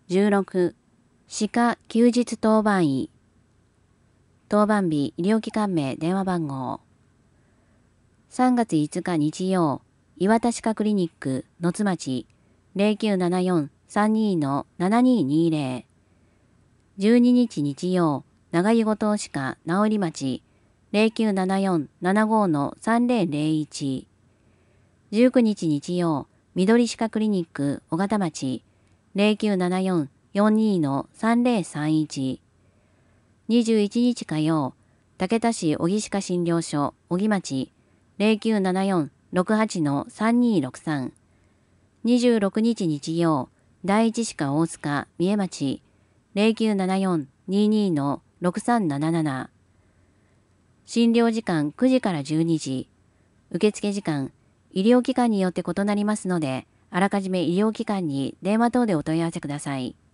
16、歯科休日当番医。当番日、医療機関名、電話番号。3月5日日曜、岩田歯科クリニック、野津町、0974-32-7220。12日日曜、長湯後藤歯科、直入町、0974-75-3001。19日日曜、緑歯科クリニック、小形町、0974-42-3031。21日火曜、竹田市小木歯科診療所、小木町、0974-68-3263。26日日曜、第一歯科大塚、三重町、0974-22-6377。診療時間9時から12時。受付時間、医療機関によって異なりますので、あらかじめ医療機関に電話等でお問い合わせください。